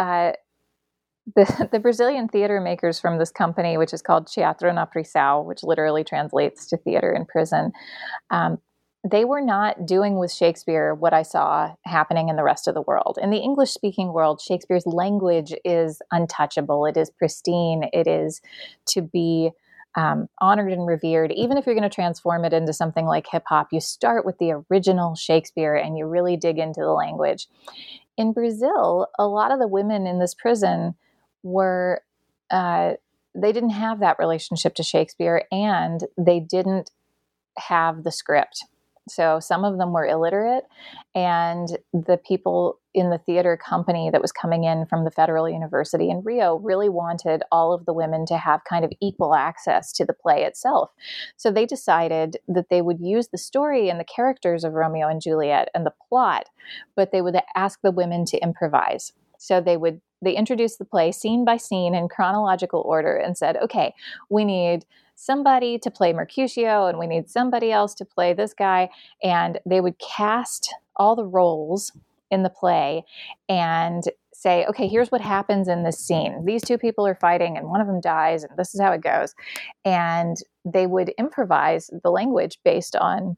D: the Brazilian theater makers from this company, which is called Teatro na Prisão, which literally translates to theater in prison, they were not doing with Shakespeare what I saw happening in the rest of the world. In the English-speaking world, Shakespeare's language is untouchable. It is pristine. It is to be honored and revered. Even if you're going to transform it into something like hip-hop, you start with the original Shakespeare and you really dig into the language. In Brazil, a lot of the women in this prison were, they didn't have that relationship to Shakespeare, and they didn't have the script. So some of them were illiterate, and the people in the theater company that was coming in from the Federal University in Rio really wanted all of the women to have kind of equal access to the play itself. So they decided that they would use the story and the characters of Romeo and Juliet and the plot, but they would ask the women to improvise. So they introduced the play scene by scene in chronological order and said, okay, we need somebody to play Mercutio and we need somebody else to play this guy. And they would cast all the roles in the play and say, okay, here's what happens in this scene. These two people are fighting and one of them dies and this is how it goes. And they would improvise the language based on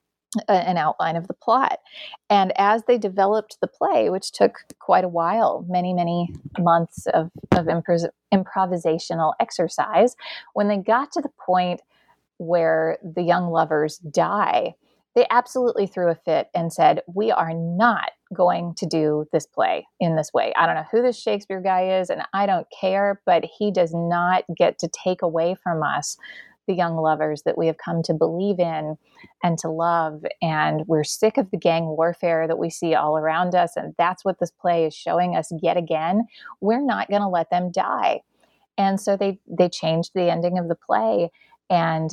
D: an outline of the plot. And as they developed the play, which took quite a while, many, many months of improvisational exercise, when they got to the point where the young lovers die, they absolutely threw a fit and said, we are not going to do this play in this way. I don't know who this Shakespeare guy is, and I don't care, but he does not get to take away from us the young lovers that we have come to believe in and to love. And we're sick of the gang warfare that we see all around us. And that's what this play is showing us yet again. We're not going to let them die. And so they changed the ending of the play, and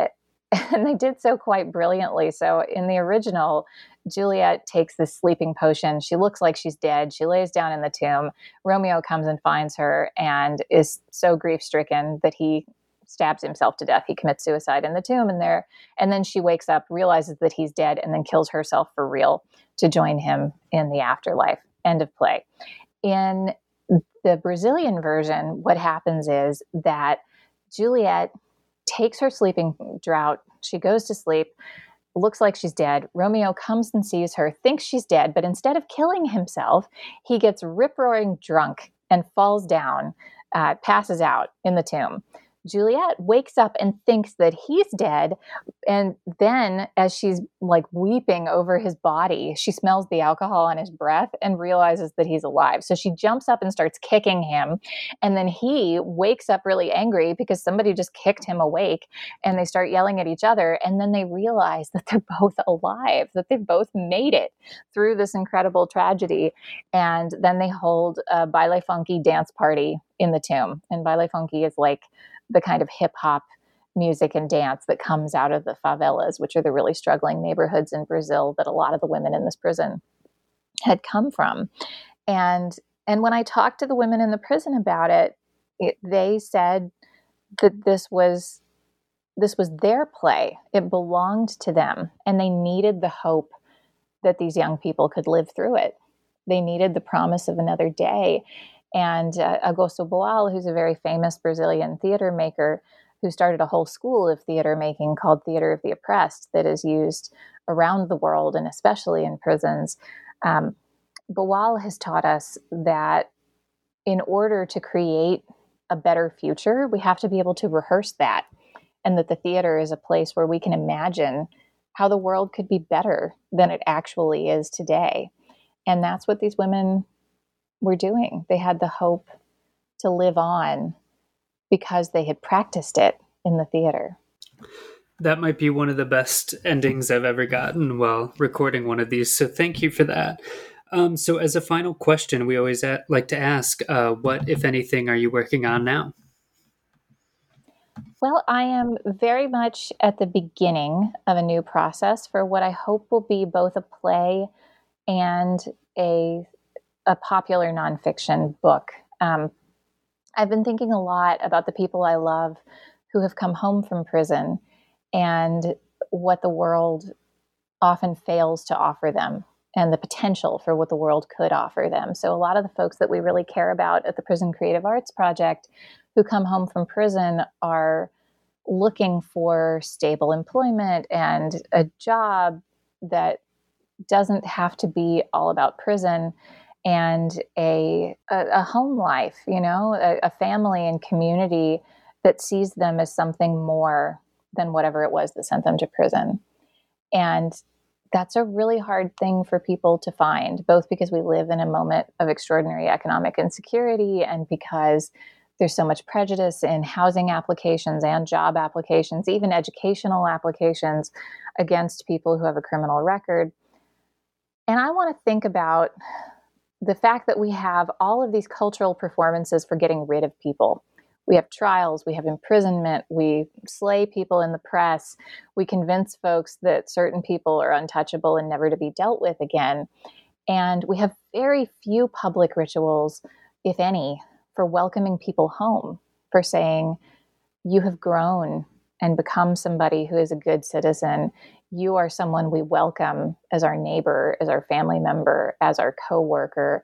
D: they did so quite brilliantly. So in the original, Juliet takes this sleeping potion. She looks like she's dead. She lays down in the tomb. Romeo comes and finds her and is so grief-stricken that he stabs himself to death. He commits suicide in the tomb and then she wakes up, realizes that he's dead, and then kills herself for real to join him in the afterlife. End of play. In the Brazilian version, what happens is that Juliet takes her sleeping draught. She goes to sleep, looks like she's dead. Romeo comes and sees her, thinks she's dead, but instead of killing himself, he gets rip-roaring drunk and falls down, passes out in the tomb. Juliet wakes up and thinks that he's dead. And then as she's like weeping over his body, she smells the alcohol on his breath and realizes that he's alive. So she jumps up and starts kicking him. And then he wakes up really angry because somebody just kicked him awake, and they start yelling at each other. And then they realize that they're both alive, that they've both made it through this incredible tragedy. And then they hold a baile funky dance party in the tomb. And baile funky is like the kind of hip hop music and dance that comes out of the favelas, which are the really struggling neighborhoods in Brazil that a lot of the women in this prison had come from. And when I talked to the women in the prison about it, they said that this was their play. It belonged to them, and they needed the hope that these young people could live through it. They needed the promise of another day. And Augusto Boal, who's a very famous Brazilian theater maker who started a whole school of theater making called Theater of the Oppressed that is used around the world and especially in prisons, Boal has taught us that in order to create a better future, we have to be able to rehearse that, and that the theater is a place where we can imagine how the world could be better than it actually is today. And that's what these women were doing. They had the hope to live on because they had practiced it in the theater.
C: That might be one of the best endings I've ever gotten while recording one of these. So thank you for that. So as a final question, we always like to ask, what, if anything, are you working on now?
D: Well, I am very much at the beginning of a new process for what I hope will be both a play and a popular nonfiction book. I've been thinking a lot about the people I love who have come home from prison and what the world often fails to offer them and the potential for what the world could offer them. So a lot of the folks that we really care about at the Prison Creative Arts Project who come home from prison are looking for stable employment and a job that doesn't have to be all about prison, and a home life, a family and community that sees them as something more than whatever it was that sent them to prison. And that's a really hard thing for people to find, both because we live in a moment of extraordinary economic insecurity and because there's so much prejudice in housing applications and job applications, even educational applications against people who have a criminal record. And I want to think about the fact that we have all of these cultural performances for getting rid of people. We have trials, we have imprisonment, we slay people in the press, we convince folks that certain people are untouchable and never to be dealt with again. And we have very few public rituals, if any, for welcoming people home, for saying, you have grown and become somebody who is a good citizen. You are someone we welcome as our neighbor, as our family member, as our coworker,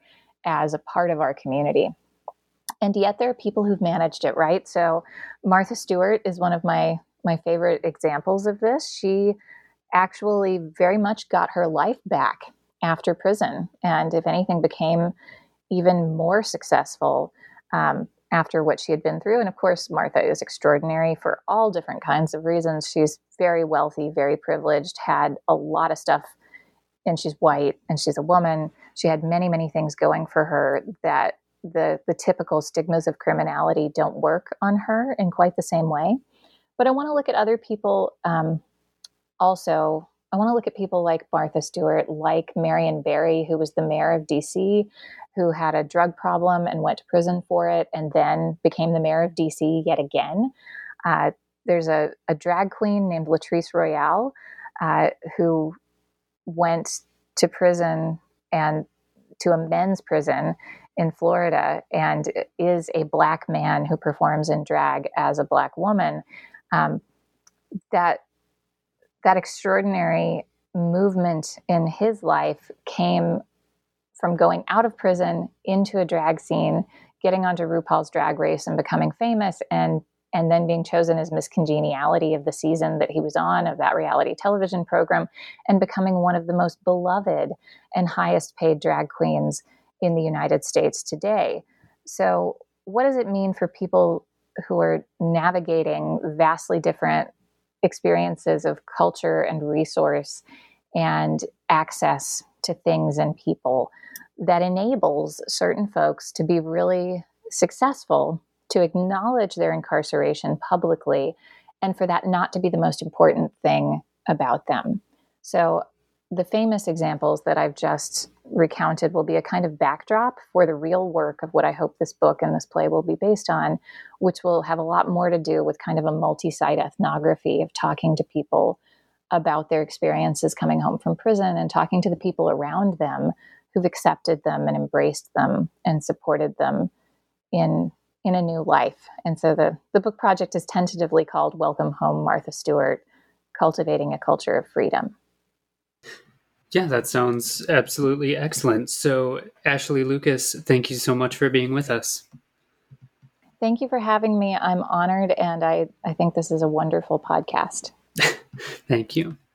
D: as a part of our community. And yet there are people who've managed it, right? So Martha Stewart is one of my favorite examples of this. She actually very much got her life back after prison, and if anything, became even more successful after what she had been through. And of course, Martha is extraordinary for all different kinds of reasons. She's very wealthy, very privileged, had a lot of stuff, and she's white, and she's a woman. She had many, many things going for her that the typical stigmas of criminality don't work on her in quite the same way. But I want to look at other people also. I want to look at people like Martha Stewart, like Marion Barry, who was the mayor of DC, who had a drug problem and went to prison for it, and then became the mayor of DC yet again. There's a drag queen named Latrice Royale, who went to prison, and to a men's prison in Florida, and is a Black man who performs in drag as a Black woman. That extraordinary movement in his life came from going out of prison into a drag scene, getting onto RuPaul's Drag Race and becoming famous, and then being chosen as Miss Congeniality of the season that he was on, of that reality television program, and becoming one of the most beloved and highest paid drag queens in the United States today. So what does it mean for people who are navigating vastly different experiences of culture and resource and access to things and people that enables certain folks to be really successful, to acknowledge their incarceration publicly, and for that not to be the most important thing about them? So the famous examples that I've just recounted will be a kind of backdrop for the real work of what I hope this book and this play will be based on, which will have a lot more to do with kind of a multi-site ethnography of talking to people about their experiences coming home from prison, and talking to the people around them who've accepted them and embraced them and supported them in a new life. And so the book project is tentatively called Welcome Home, Martha Stewart, Cultivating a Culture of Freedom.
C: Yeah, that sounds absolutely excellent. So, Ashley Lucas, thank you so much for being with us.
D: Thank you for having me. I'm honored, and I think this is a wonderful podcast.
C: Thank you.